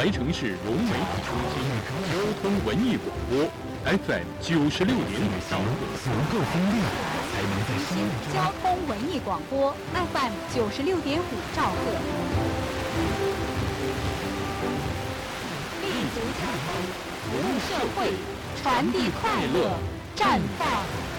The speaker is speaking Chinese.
白城市融媒体中心交通文艺广播 FM 96.5兆赫， 足够锋利，才能在生命中。 交通文艺广播 FM 96.5兆赫，立足交通，服务社会，传递快乐，绽放